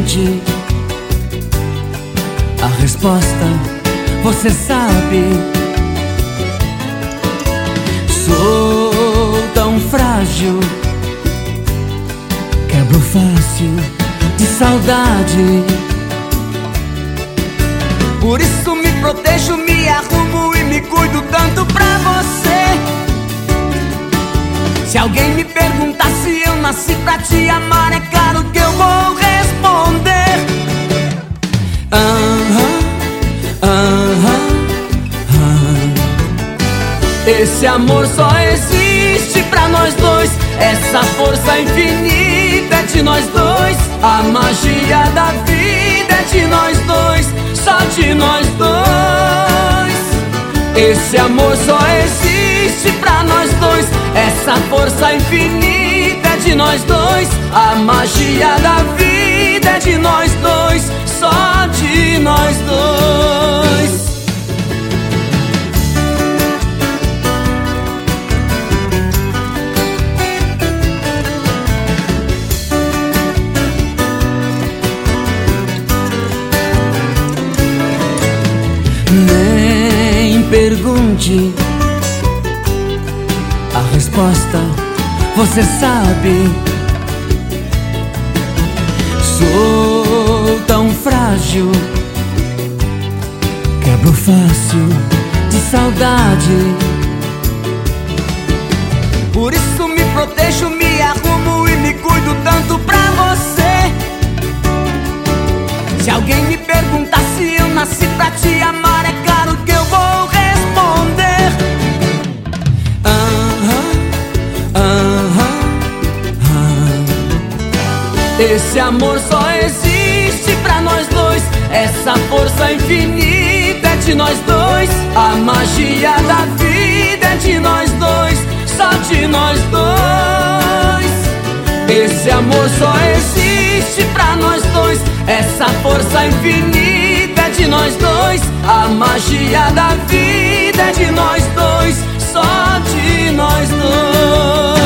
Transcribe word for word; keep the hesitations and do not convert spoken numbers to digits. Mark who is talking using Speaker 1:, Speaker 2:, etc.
Speaker 1: pergunte, a resposta você sabe. Sou tão frágil, quebro fácil de saudade. Por isso me protejo, me arrumo e me cuido tanto pra você. Se alguém me perguntar se eu nasci pra te amar, é claro que eu vou responder. Aham, aham, aham. Esse amor só existe pra nós dois. Essa força infinita é de nós dois. A magia da vida é de nós dois. Só de nós dois. Esse amor só existe pra nós dois. Essa força infinita é de nós dois. A magia da vida é de nós dois. Só de nós dois. Nem pergunte, a resposta você sabe. Sou tão frágil, quebro fácil de saudade. Por isso me protejo, me arrumo e me cuido tanto pra você. Se alguém me perguntar se eu nasci pra te amar, é claro que eu vou responder. Aham, aham, aham. Esse amor só existe pra nós dois. Essa força infinita é de nós dois. A magia da vida é de nós dois. Só de nós dois. Esse amor só existe pra nós dois. Essa força infinita é de nós dois. A magia da vida é de nós dois. Só de nós dois.